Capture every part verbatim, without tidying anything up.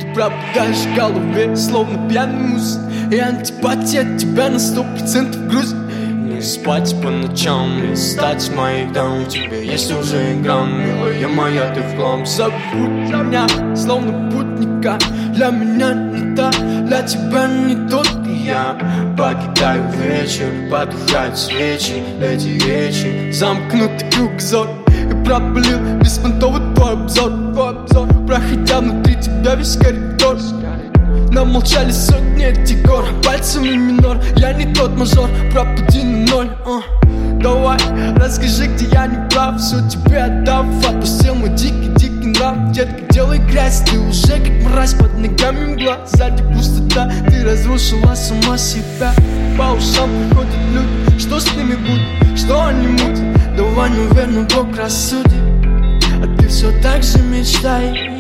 пробудаешь в голове, словно пьяный муз. И антипатия от тебя на сто процентов грузит. Не спать по ночам и стать моей дам. У тебя есть уже игра, милая моя, ты в хлам. Забудь меня, словно путника. Для меня не та, для тебя не тот. И я покидаю вечер, потухают свечи. Эти речи, замкнутый кругозор. И пропалил беспонтовый твой обзор, твой обзор. Проходя внутри тебя весь коридор. Нам молчали сотни этих гор, пальцами минор. Я не тот мажор, пропади на ноль. uh. Давай, расскажи, где я не прав. Все тебе отдав, отпустил мой дикий-дикий нрав. Детка, делай грязь, ты уже как мразь. Под ногами мгла, сзади пустота. Ты разрушила сама себя. По ушам приходят люди, что с ними будет, что они мутят. Давай, наверное, Бог рассудит. А ты все так же мечтай.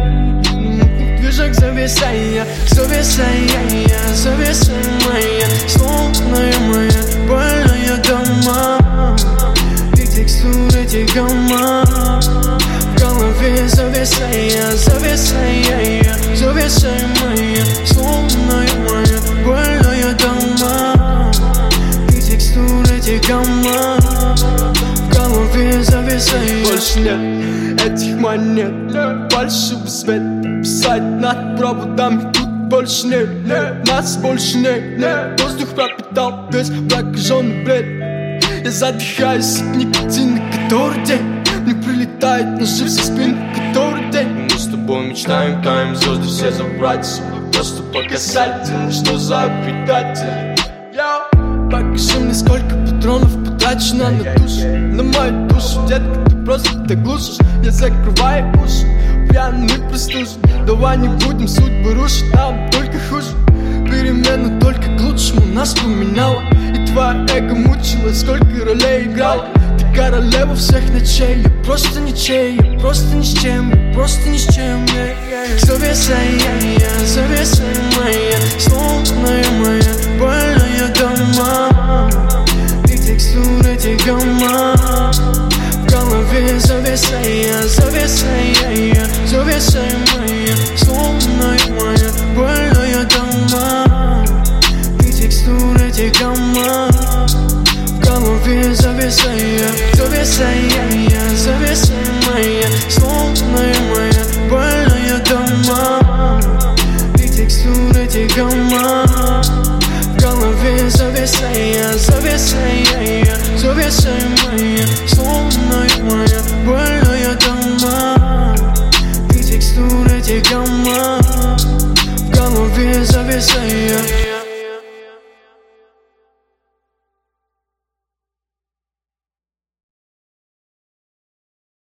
Движок зависая, зависая, зависая моя, словная моя больная дома. И текстуры этих гамма в голове зависая, зависая, зависая моя, словная моя больная дома. И текстуры этих гамма в голове зависая. Больше нет этих монет, фальшивый свет. Писать над проводами тут больше нет, нет. Нас больше нет, нет. Воздух пропитал весь прокаженный бред. Я задыхаюсь от никотина, который день мне прилетает ножи со спины, который день. Мы с тобой мечтаем, таем звезды все забрать. Просто показательно, что за предатель. Покажи мне, сколько патронов потрачено на душу, на мою душу. Детка, ты просто так глушишь. Я закрываю уши, пьяный простужен. Давай не будем судьбы рушить, нам только хуже. Перемена только к лучшему нас поменяла. И твоя эго мучила, сколько ролей играла. Ты королева всех ночей, я просто ничей. Я просто ни с чем, я просто ни с чем. Зависая, зависая моя, словная моя больная дома. И текстуры этих гамма в голове зависая, зависая, зависая моя, словная моя больная дома. И текстуры этих гамма в голове зависая, зависая, зависая моя, словная моя больная дома. И текстуры этих гамма в голове зависая, зависая, зависая моя, словная моя больная дома. И текстуры этих гамма в голове зависая.